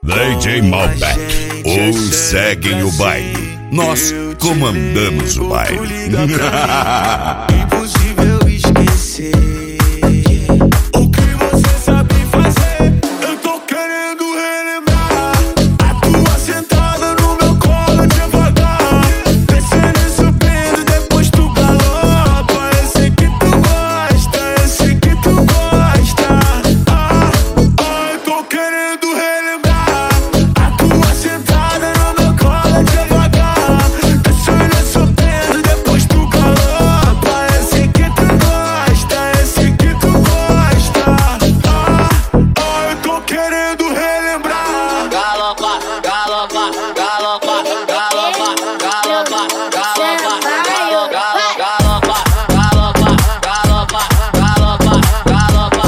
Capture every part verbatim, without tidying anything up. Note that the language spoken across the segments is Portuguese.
D J Malbec, ou seguem o baile. Nós comandamos o baile. Impossível esquecer o que você sabe fazer. Eu tô querendo relembrar a tua sentada no meu colo devagar, descendo e subindo, depois tu galopa. Eu sei que tu gosta, eu sei que tu gosta. Ah, ah, eu tô querendo relembrar a tua sentada no meu colo devagar, descendo e subindo, depois tu galopa. Eu sei que tu gosta, eu sei que tu gosta. Ah, ah, eu tô querendo relembrar. Galopa, galopa, galopa, galopa, galopa, galopa, galopa, galopa, galopa, galopa, galopa, galopa.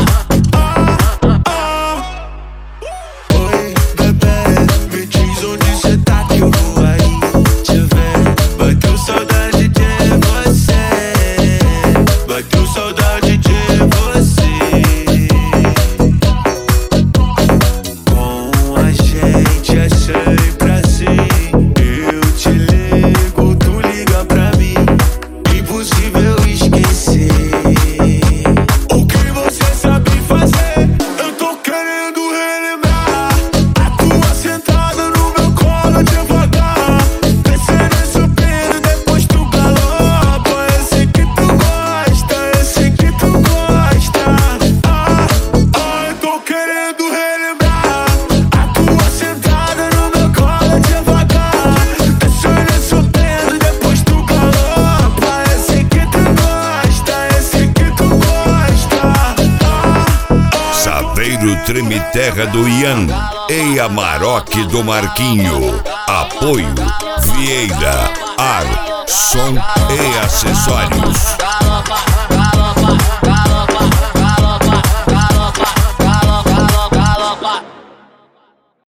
Oi, bebê, me diz onde cê tá que eu vou aí te ver. Bateu saudade de você, bateu saudade de você. Com a gente é sempre assim. Eu te ligo, tu liga pra mim. Impossível esquecer o que você sabe fazer. Eu tô querendo relembrar a tua sentada no meu colo devagar, descendo e subindo, depois tu galopa. Eu sei que tu gosta, eu sei que tu gosta. Ah, ah, eu tô querendo relembrar a tua sentada no meu colo devagar, descendo e subindo, depois tu galopa. Eu sei que tu gosta, eu sei que tu gosta. Ah, ah, Saveiro Treme Terra do Ian e Amarok do Marquinho. Apoio Vieira, ar, som e acessórios. Galopa,